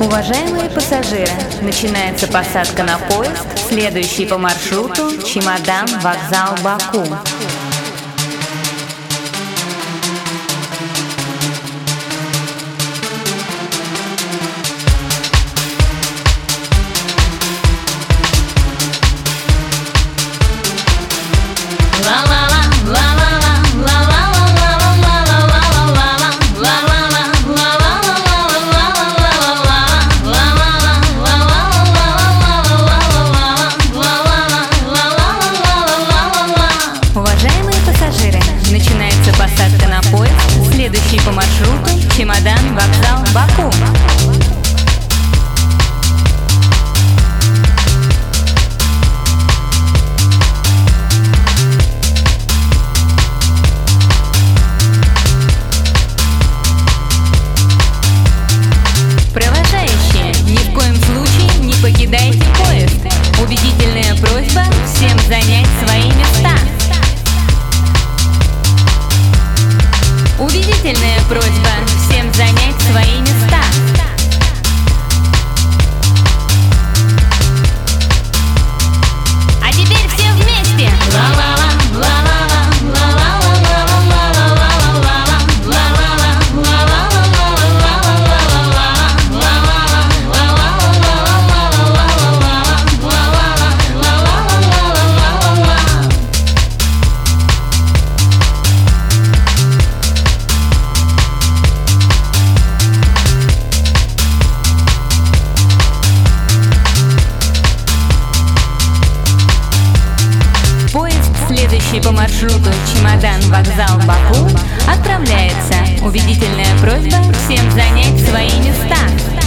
Уважаемые пассажиры, начинается посадка на поезд, следующий по маршруту Чемодан, вокзал, Баку. Начинается посадка на поезд, следующий по маршруту Чемодан, вокзал, Баку. Провожающие, ни в коем случае не покидайте поезд. Убедительная просьба всем занять свои места. Убедительная просьба всем занять свои места. А теперь все вместе! Следующий по маршруту Чемодан, вокзал, Баку отправляется. Убедительная просьба всем занять свои места.